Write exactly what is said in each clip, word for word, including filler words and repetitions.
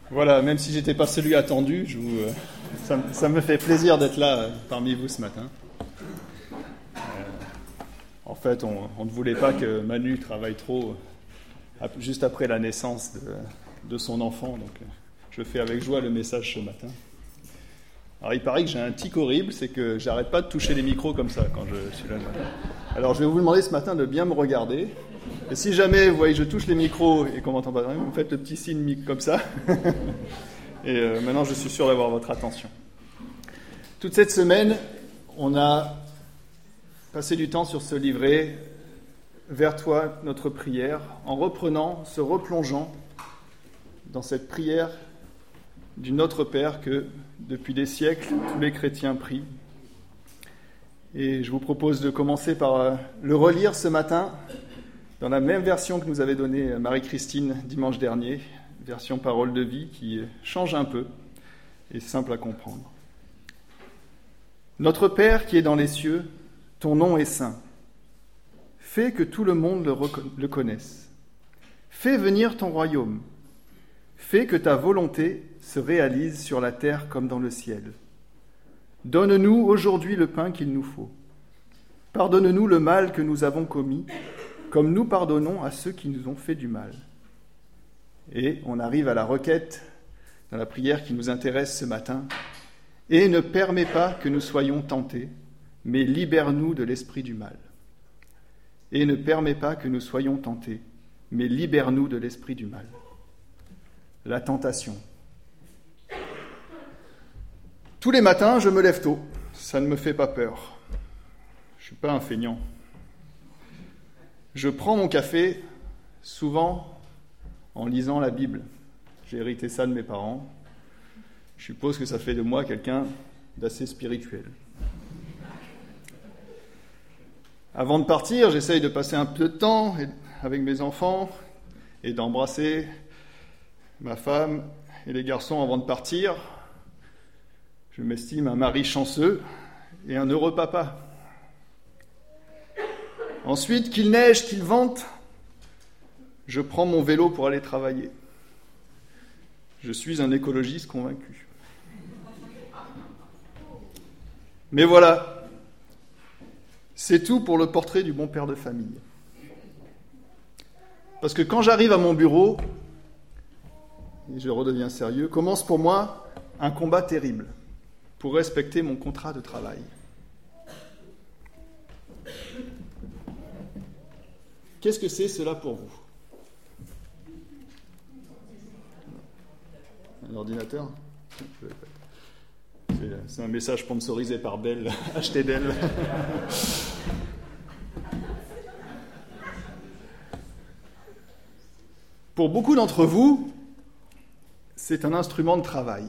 Voilà, même si j'étais pas celui attendu, je vous, euh, ça, ça me fait plaisir d'être là euh, parmi vous ce matin. Euh, en fait, on, on ne voulait pas que Manu travaille trop euh, juste après la naissance de, de son enfant, donc euh, je fais avec joie le message ce matin. Alors il paraît que j'ai un tic horrible, c'est que j'arrête pas de toucher les micros comme ça quand je suis là le matin. Alors je vais vous demander ce matin de bien me regarder. Et si jamais vous voyez que je touche les micros et qu'on m'entend pas, vous faites le petit signe comme ça. Et euh, maintenant, je suis sûr d'avoir votre attention. Toute cette semaine, on a passé du temps sur ce livret « Vers toi, notre prière », en reprenant, se replongeant dans cette prière du Notre Père que, depuis des siècles, tous les chrétiens prient. Et je vous propose de commencer par euh, le relire ce matin, dans la même version que nous avait donnée Marie-Christine dimanche dernier, version parole de vie qui change un peu et simple à comprendre. Notre Père qui est dans les cieux, ton nom est saint. Fais que tout le monde le, reconna- le connaisse. Fais venir ton royaume. Fais que ta volonté se réalise sur la terre comme dans le ciel. Donne-nous aujourd'hui le pain qu'il nous faut. Pardonne-nous le mal que nous avons commis, comme nous pardonnons à ceux qui nous ont fait du mal. Et on arrive à la requête dans la prière qui nous intéresse ce matin. Et ne permets pas que nous soyons tentés, mais libère-nous de l'esprit du mal. Et ne permets pas que nous soyons tentés, mais libère-nous de l'esprit du mal. La tentation. Tous les matins, je me lève tôt. Ça ne me fait pas peur. Je ne suis pas un feignant. Je prends mon café, souvent en lisant la Bible. J'ai hérité ça de mes parents. Je suppose que ça fait de moi quelqu'un d'assez spirituel. Avant de partir, j'essaye de passer un peu de temps avec mes enfants et d'embrasser ma femme et les garçons avant de partir. Je m'estime un mari chanceux et un heureux papa. Ensuite, qu'il neige, qu'il vente, je prends mon vélo pour aller travailler. Je suis un écologiste convaincu. Mais voilà, c'est tout pour le portrait du bon père de famille. Parce que quand j'arrive à mon bureau, et je redeviens sérieux, commence pour moi un combat terrible pour respecter mon contrat de travail. Qu'est-ce que c'est cela pour vous ? Un ordinateur ? C'est un message sponsorisé par Dell, acheté Dell. Pour beaucoup d'entre vous, c'est un instrument de travail.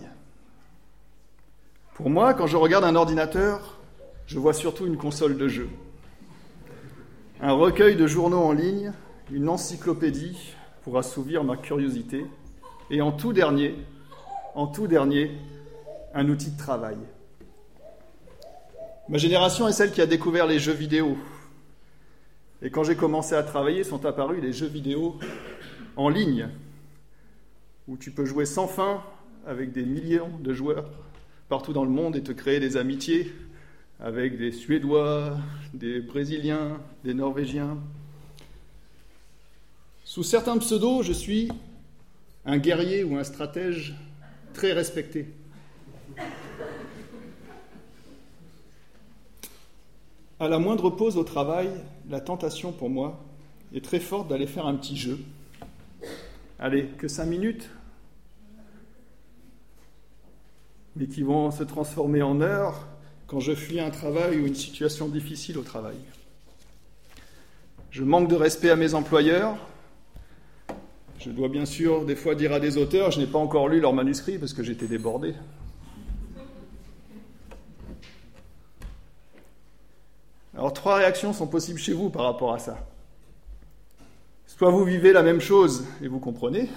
Pour moi, quand je regarde un ordinateur, je vois surtout une console de jeu. Un recueil de journaux en ligne, une encyclopédie pour assouvir ma curiosité, et en tout dernier, en tout dernier, un outil de travail. Ma génération est celle qui a découvert les jeux vidéo. Et quand j'ai commencé à travailler, sont apparus les jeux vidéo en ligne, où tu peux jouer sans fin avec des millions de joueurs partout dans le monde et te créer des amitiés avec des Suédois, des Brésiliens, des Norvégiens. Sous certains pseudos, je suis un guerrier ou un stratège très respecté. À la moindre pause au travail, la tentation pour moi est très forte d'aller faire un petit jeu. Allez, que cinq minutes, mais qui vont se transformer en heures quand je fuis un travail ou une situation difficile au travail. Je manque de respect à mes employeurs. Je dois bien sûr des fois dire à des auteurs, je n'ai pas encore lu leur manuscrit parce que j'étais débordé. Alors trois réactions sont possibles chez vous par rapport à ça. Soit vous vivez la même chose et vous comprenez,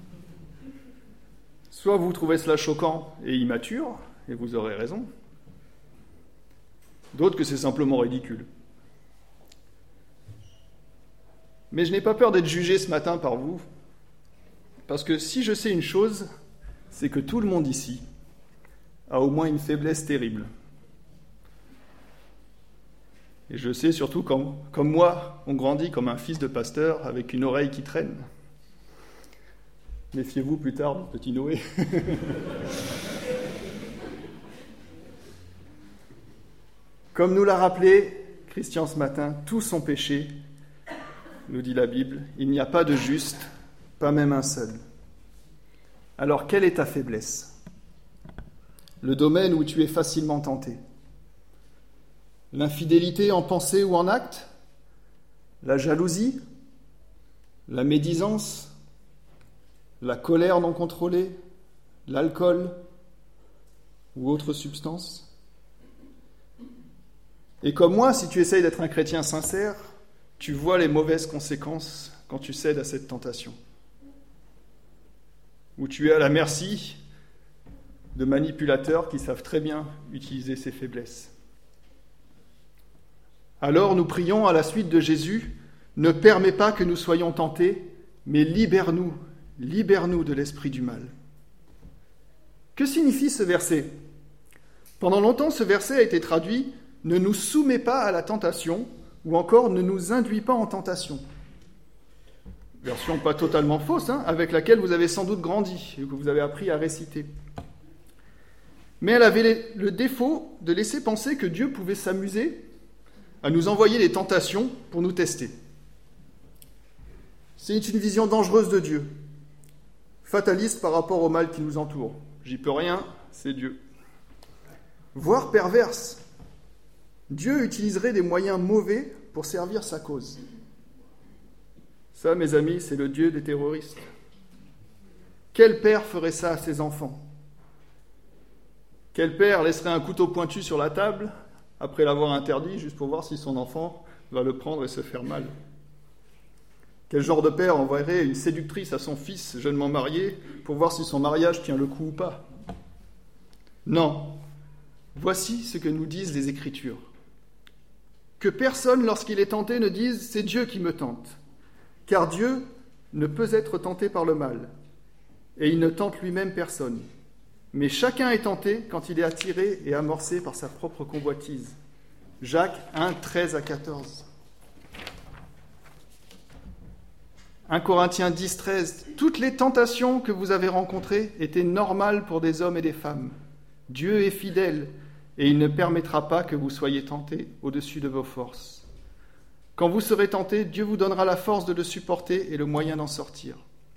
soit vous trouvez cela choquant et immature, et vous aurez raison, d'autres que c'est simplement ridicule. Mais je n'ai pas peur d'être jugé ce matin par vous, parce que si je sais une chose, c'est que tout le monde ici a au moins une faiblesse terrible. Et je sais surtout, comme, comme moi, on grandit comme un fils de pasteur avec une oreille qui traîne. Méfiez-vous plus tard du petit Noé. Comme nous l'a rappelé Christian ce matin, tous sont péchés, nous dit la Bible. Il n'y a pas de juste, pas même un seul. Alors, quelle est ta faiblesse ? Le domaine où tu es facilement tenté ? L'infidélité en pensée ou en acte ? La jalousie ? La médisance ? La colère non contrôlée ? L'alcool ? Ou autre substance ? Et comme moi, si tu essayes d'être un chrétien sincère, tu vois les mauvaises conséquences quand tu cèdes à cette tentation. Où tu es à la merci de manipulateurs qui savent très bien utiliser ces faiblesses. Alors nous prions à la suite de Jésus, ne permets pas que nous soyons tentés, mais libère-nous, libère-nous de l'esprit du mal. Que signifie ce verset ? Pendant longtemps, ce verset a été traduit « Ne nous soumets pas à la tentation » ou encore « Ne nous induis pas en tentation ». Version pas totalement fausse, hein, avec laquelle vous avez sans doute grandi et que vous avez appris à réciter. Mais elle avait le défaut de laisser penser que Dieu pouvait s'amuser à nous envoyer des tentations pour nous tester. C'est une vision dangereuse de Dieu, fataliste par rapport au mal qui nous entoure. J'y peux rien, c'est Dieu. Voire perverse. Dieu utiliserait des moyens mauvais pour servir sa cause. Ça, mes amis, c'est le Dieu des terroristes. Quel père ferait ça à ses enfants ? Quel père laisserait un couteau pointu sur la table après l'avoir interdit, juste pour voir si son enfant va le prendre et se faire mal ? Quel genre de père envoierait une séductrice à son fils jeunement marié pour voir si son mariage tient le coup ou pas ? Non. Voici ce que nous disent les Écritures. Que personne, lorsqu'il est tenté, ne dise « c'est Dieu qui me tente », car Dieu ne peut être tenté par le mal, et il ne tente lui-même personne. Mais chacun est tenté quand il est attiré et amorcé par sa propre convoitise. Jacques un, treize à quatorze. un Corinthiens dix, treize. Toutes les tentations que vous avez rencontrées étaient normales pour des hommes et des femmes. Dieu est fidèle et il ne permettra pas que vous soyez tentés au-dessus de vos forces. Quand vous serez tentés, Dieu vous donnera la force de le supporter et le moyen d'en sortir.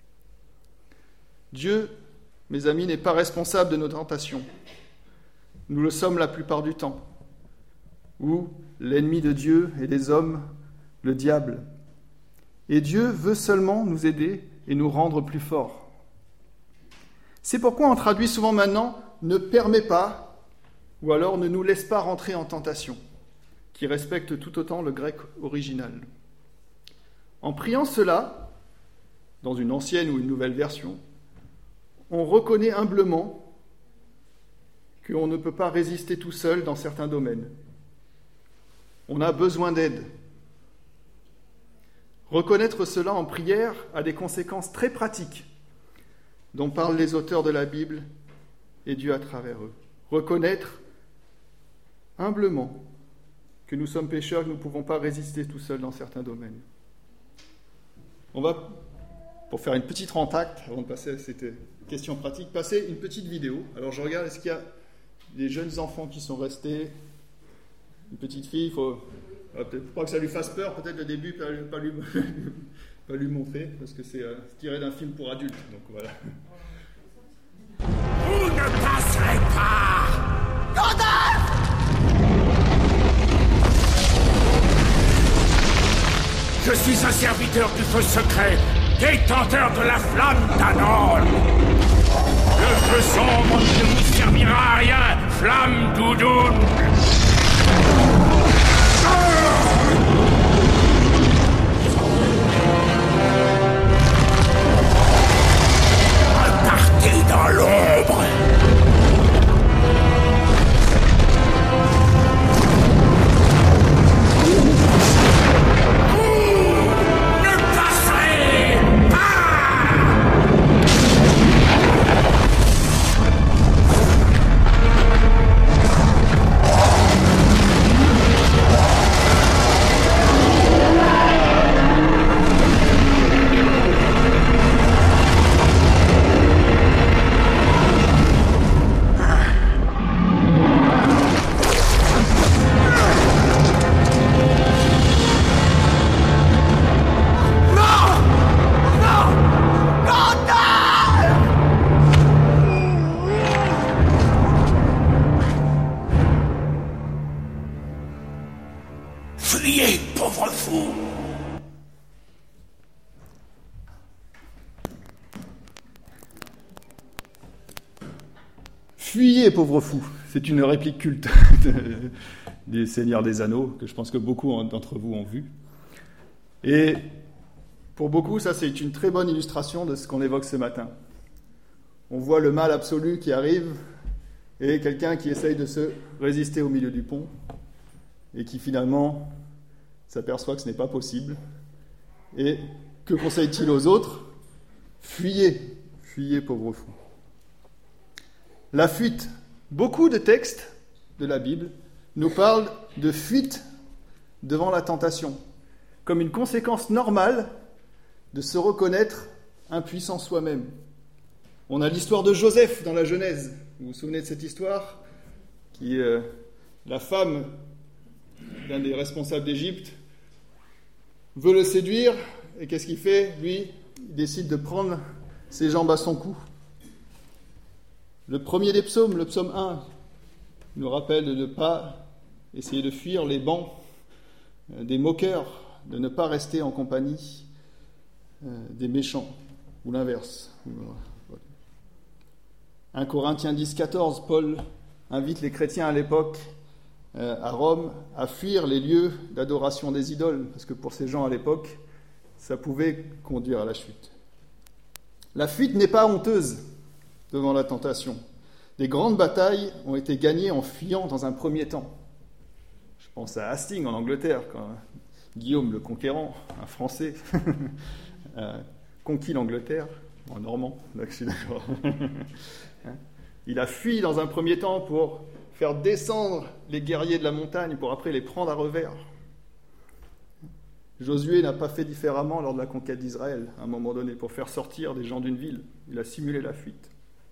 Dieu, mes amis, n'est pas responsable de nos tentations. Nous le sommes la plupart du temps. Ou l'ennemi de Dieu et des hommes, le diable. Et Dieu veut seulement nous aider et nous rendre plus forts. C'est pourquoi on traduit souvent maintenant « ne permet pas » ou alors « ne nous laisse pas rentrer en tentation », qui respecte tout autant le grec original. En priant cela, dans une ancienne ou une nouvelle version, on reconnaît humblement qu'on ne peut pas résister tout seul dans certains domaines. On a besoin d'aide. Reconnaître cela en prière a des conséquences très pratiques dont parlent les auteurs de la Bible et Dieu à travers eux. Reconnaître humblement que nous sommes pécheurs, que nous ne pouvons pas résister tout seuls dans certains domaines. On va, pour faire une petite rentacte, avant de passer à cette question pratique, passer une petite vidéo. Alors je regarde, est-ce qu'il y a des jeunes enfants qui sont restés ? Une petite fille, il faut... Peut-être pas que ça lui fasse peur, peut-être le début, pas, pas, lui, pas lui montrer, parce que c'est euh, tiré d'un film pour adultes, donc voilà. Vous ne passerez pas! Gandalf! Je suis un serviteur du feu secret, détenteur de la flamme d'Anon. Le feu sombre ne vous servira à rien, flamme doudoune. Repartez dans l'ombre. Fuyez, pauvres fous. C'est une réplique culte des Seigneurs des Anneaux, que je pense que beaucoup d'entre vous ont vu. Et pour beaucoup, ça c'est une très bonne illustration de ce qu'on évoque ce matin. On voit le mal absolu qui arrive et quelqu'un qui essaye de se résister au milieu du pont et qui finalement s'aperçoit que ce n'est pas possible. Et que conseille-t-il aux autres ? Fuyez, fuyez, pauvres fous. La fuite. Beaucoup de textes de la Bible nous parlent de fuite devant la tentation, comme une conséquence normale de se reconnaître impuissant soi-même. On a l'histoire de Joseph dans la Genèse. Vous vous souvenez de cette histoire ? Qui, euh, la femme d'un des responsables d'Égypte veut le séduire, et qu'est-ce qu'il fait ? Lui, il décide de prendre ses jambes à son cou. Le premier des psaumes, le psaume un, nous rappelle de ne pas essayer de fuir les bancs des moqueurs, de ne pas rester en compagnie des méchants, ou l'inverse. un Corinthiens dix, quatorze, Paul invite les chrétiens à l'époque, à Rome, à fuir les lieux d'adoration des idoles, parce que pour ces gens à l'époque, ça pouvait conduire à la chute. La fuite n'est pas honteuse devant la tentation. Des grandes batailles ont été gagnées en fuyant dans un premier temps. Je pense à Hastings en Angleterre, quand Guillaume le Conquérant, un Français, a conquis l'Angleterre, en normand, là je suis d'accord. Il a fui dans un premier temps pour faire descendre les guerriers de la montagne, pour après les prendre à revers. Josué n'a pas fait différemment lors de la conquête d'Israël, à un moment donné, pour faire sortir des gens d'une ville. Il a simulé la fuite.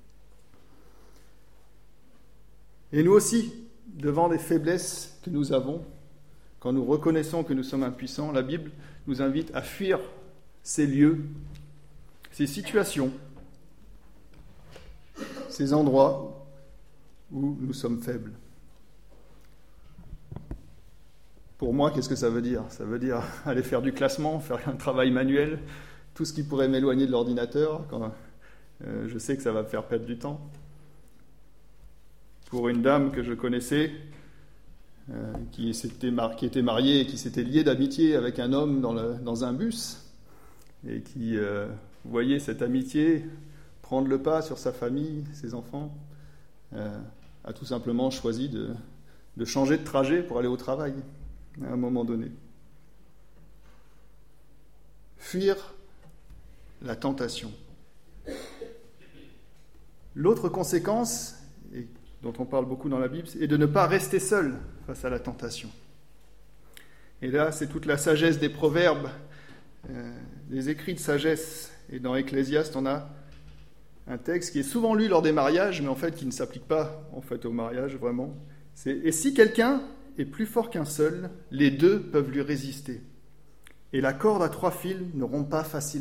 Et nous aussi, devant les faiblesses que nous avons, quand nous reconnaissons que nous sommes impuissants, la Bible nous invite à fuir ces lieux, ces situations, ces endroits où nous sommes faibles. Pour moi, qu'est-ce que ça veut dire ? Ça veut dire aller faire du classement, faire un travail manuel, tout ce qui pourrait m'éloigner de l'ordinateur, quand euh, je sais que ça va me faire perdre du temps. Pour une dame que je connaissais, euh, qui, s'était mar- qui était mariée et qui s'était liée d'amitié avec un homme dans, le, dans un bus, et qui euh, voyait cette amitié prendre le pas sur sa famille, ses enfants, euh, a tout simplement choisi de, de changer de trajet pour aller au travail, à un moment donné. Fuir la tentation. L'autre conséquence, et dont on parle beaucoup dans la Bible, est de ne pas rester seul face à la tentation. Et là, c'est toute la sagesse des proverbes, euh, des écrits de sagesse. Et dans Ecclésiaste, on a un texte qui est souvent lu lors des mariages, mais en fait qui ne s'applique pas en fait au mariage vraiment. C'est « Et si quelqu'un est plus fort qu'un seul, les deux peuvent lui résister. Et la corde à trois fils ne rompt pas facilement. »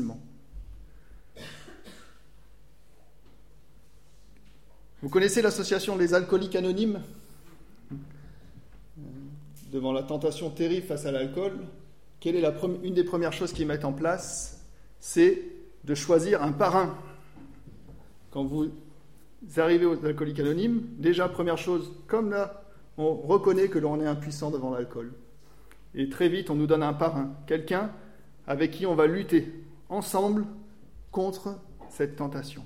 Vous connaissez l'association des alcooliques anonymes ? Devant la tentation terrible face à l'alcool, quelle est la première, une des premières choses qu'ils mettent en place ? C'est de choisir un parrain. Quand vous arrivez aux alcooliques anonymes, déjà, première chose, comme là, on reconnaît que l'on est impuissant devant l'alcool. Et très vite, on nous donne un parrain, quelqu'un avec qui on va lutter ensemble contre cette tentation.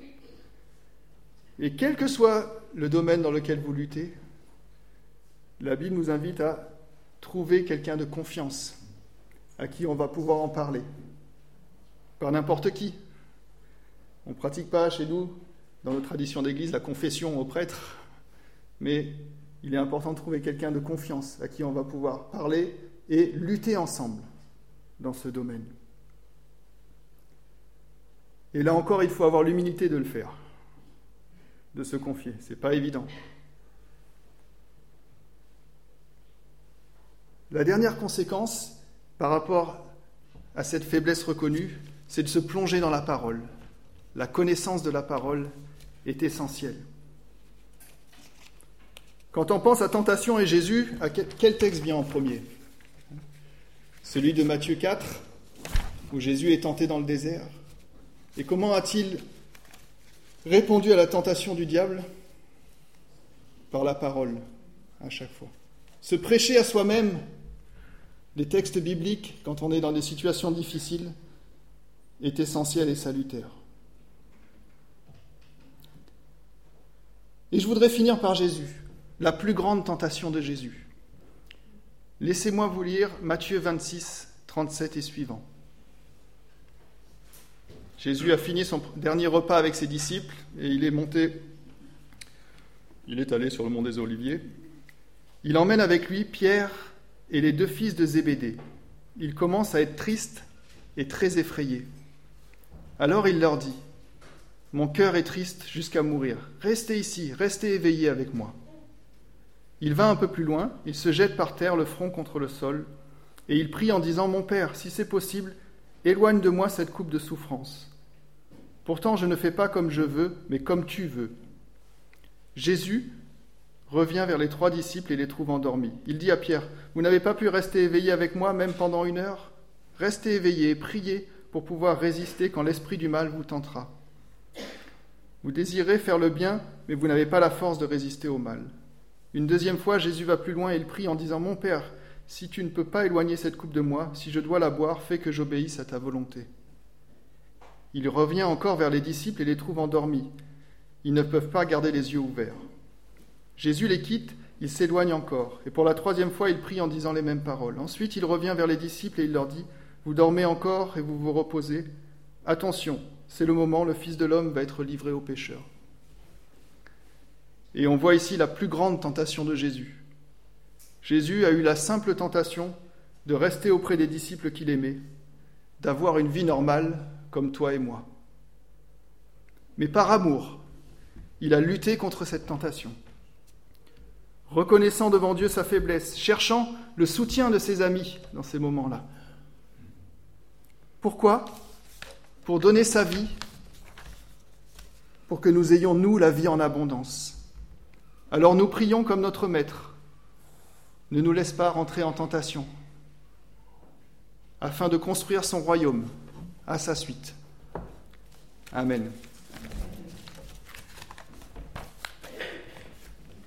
Et quel que soit le domaine dans lequel vous luttez, la Bible nous invite à trouver quelqu'un de confiance, à qui on va pouvoir en parler. Par n'importe qui. On ne pratique pas chez nous, dans nos traditions d'église, la confession au prêtre, mais il est important de trouver quelqu'un de confiance, à qui on va pouvoir parler et lutter ensemble dans ce domaine. Et là encore, il faut avoir l'humilité de le faire, de se confier. Ce n'est pas évident. La dernière conséquence, par rapport à cette faiblesse reconnue, c'est de se plonger dans la parole. La connaissance de la parole est essentielle. Quand on pense à tentation et Jésus, à quel texte vient en premier ? Celui de Matthieu quatre, où Jésus est tenté dans le désert. Et comment a-t-il répondu à la tentation du diable ? par la parole à chaque fois. Se prêcher à soi-même des textes bibliques quand on est dans des situations difficiles est essentiel et salutaire. Et je voudrais finir par Jésus, la plus grande tentation de Jésus. Laissez-moi vous lire Matthieu vingt-six, trente-sept et suivant. Jésus a fini son dernier repas avec ses disciples et il est monté, il est allé sur le mont des Oliviers. Il emmène avec lui Pierre et les deux fils de Zébédée. Il commence à être triste et très effrayé. Alors il leur dit : « Mon cœur est triste jusqu'à mourir. Restez ici, restez éveillés avec moi. » Il va un peu plus loin, il se jette par terre, le front contre le sol, et il prie en disant : « Mon Père, si c'est possible, éloigne de moi cette coupe de souffrance. Pourtant, je ne fais pas comme je veux, mais comme tu veux. » Jésus revient vers les trois disciples et les trouve endormis. Il dit à Pierre : « Vous n'avez pas pu rester éveillé avec moi, même pendant une heure ? Restez éveillés et priez pour pouvoir résister quand l'esprit du mal vous tentera. Vous désirez faire le bien, mais vous n'avez pas la force de résister au mal. » Une deuxième fois, Jésus va plus loin et il prie en disant : « Mon Père, si tu ne peux pas éloigner cette coupe de moi, si je dois la boire, fais que j'obéisse à ta volonté. » Il revient encore vers les disciples et les trouve endormis. Ils ne peuvent pas garder les yeux ouverts. Jésus les quitte, il s'éloigne encore, et pour la troisième fois, il prie en disant les mêmes paroles. Ensuite, il revient vers les disciples et il leur dit : « Vous dormez encore et vous vous reposez ? Attention, c'est le moment, le Fils de l'homme va être livré aux pécheurs. » Et on voit ici la plus grande tentation de Jésus. Jésus a eu la simple tentation de rester auprès des disciples qu'il aimait, d'avoir une vie normale comme toi et moi. Mais par amour, il a lutté contre cette tentation. Reconnaissant devant Dieu sa faiblesse, cherchant le soutien de ses amis dans ces moments-là. Pourquoi ? Pour donner sa vie, pour que nous ayons, nous, la vie en abondance. Alors nous prions comme notre Maître. Ne nous laisse pas rentrer en tentation, afin de construire son royaume à sa suite. Amen.